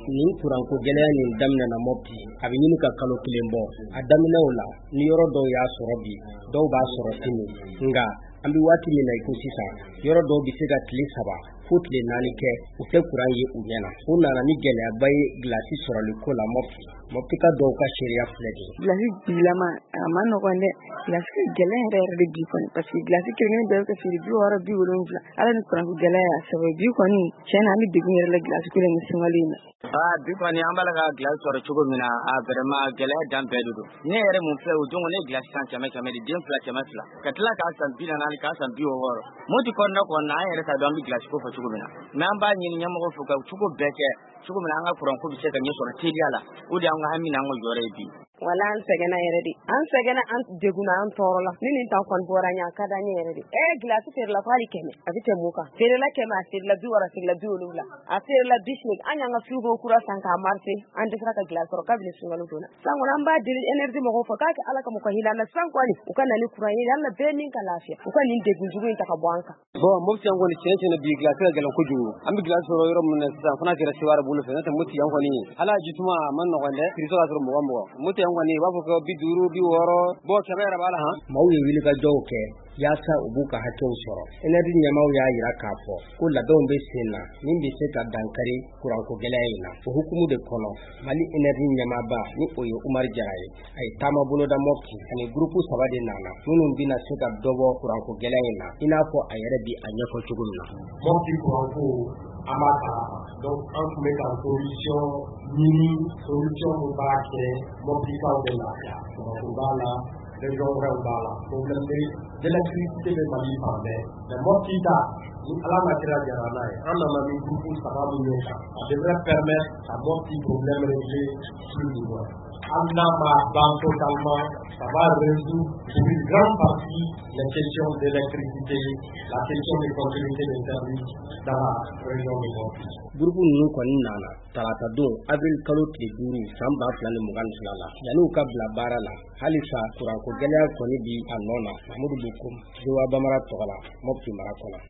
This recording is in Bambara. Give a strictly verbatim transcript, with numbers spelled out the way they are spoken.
nin kuranko gɛlɛya nin daminɛna Mopti a bɛ ɲini ka kalo kelen bɔ a daminɛw la ni yɔrɔ dɔw y'a sɔrɔ bi dɔw b'a sɔrɔ sini nga an bɛ waati min na i ko sisan yɔrɔ dɔw bɛ se ka tile saba fo tile naani kɛ u tɛ kuran ye u ɲɛna o nana ni gɛlɛyaba ye gilasi sɔrɔli ko la Mopti Mopti ka dɔw ka sariya filɛ de gilasi bilama a ma nɔgɔn dɛ gilasi gɛlɛya yɛrɛ yɛrɛ de bi kɔni parce que gilasi kelen bɛɛ bɛ ka feere bi wɔɔrɔ bi wolonwula ala ni kuranko gɛlɛya y'a sɛbɛn bi kɔni tiɲɛ na an bɛ degun yɛrɛ la gilasi ko la ni sunkalo in na ah bi kɔni an b'a la ka gilasi sɔrɔ cogo min na a vraiment gɛlɛya dan bɛɛ de don ne yɛrɛ mun filɛ o don ne gilasi san kɛmɛ kɛmɛ de den fila kɛmɛ fila ka tila k'a san bi naani k'a san bi wɔɔrɔ Mopti kɔnɔna kɔnɔna an yɛrɛ t'a dɔn an bɛ gilasi ko fɔ cogo min na mais an b'a ɲini ɲɛmɔgɔ fɛ ka cogo bɛɛ kɛ cogo min na an ka kuranko bɛ se ka ɲɛ sɔrɔ teliya la o de an ka hami n'an ka jɔyɔrɔ ye bi wala an sɛgɛnna yɛrɛ de an sɛgɛnna an degunna an tɔɔrɔ la ni nin ta kɔni bɔra ɲɛ a ka d'an ye yɛrɛ de eh gilasi feerela ko hali kɛmɛ a bɛ tɛmɛ o kan feerela kɛmɛ a feerela bi wɔɔrɔ a feerela bi wolonwula a feerela bi seegin an y'an ka frigo kura san k'a marché an tɛ sera ka gilasi sɔrɔ kabini sunkalo donna san kɔni an b'a deli énergie mɔgɔw fɛ k'a kɛ ala kama ka hinɛ an na san kɔni u ka na ni kuran ye yala bɛɛ ni ka lafiya u ka nin degun jugu in ta ka bɔ an kan bon Mopti an kɔni tiɲɛ tiɲɛ bi gilasi ka gɛlɛn kojugu an bɛ gilasi sɔrɔ yɔrɔ min na sisan fana kɛra seware bolo fɛ n'o tɛ Mopti an kɔni ala jituma a ma nɔgɔn dɛ prix ka sɔrɔ mɔgɔ mɔgɔ Mopti an kɔni i b'a fɔ ko bi duuru bi wɔɔrɔ bon kɛmɛ yɛrɛ b'a la han maaw ye wuli ka jɔw kɛ yaasa u b'u ka hakɛw sɔrɔ énergie ɲɛmaaw y'a jira k'a fɔ ko labɛnw bɛ sen na min bɛ se ka dankari kuranko gɛlɛya in na o hukumu de kɔnɔ Mali énergie ɲɛmaaba ni o ye Umaru Jara ye a ye taama boloda Mopti ani groupe saba de nana minnu bɛna se ka dɔ bɔ kuranko gɛlɛya in na i n'a fɔ a yɛrɛ bi a ɲɛfɔ cogo min na Mopti kuranko an b'a ta donc an tun bɛ ka solution ɲini solution min b'a kɛ Moptikaw bɛ lafiya kuranko b'a la région wɛrɛw b'a la problème de d'électricité bɛ Mali fan bɛɛ mais Mopti ta ni ala ma kira jara n'a ye an nana ni groupe saba min ye kan ça devrait permettre à Mopti problème régler plus ou moins an n'a ma ban totalement ça va résoudre pour une grande partie les questions d'électricité la question de continuité des services dans la région de Mopti groupe ninnu kɔni nana talata don avril kalo tile duuru san ba fila ni mugan ni fila la yanni u ka bila baara la halisa kuranko gɛlɛya kɔni bi a nɔ na Mamudu Bokom Jowa Bamara tɔgɔ la Mopti mara kɔnɔ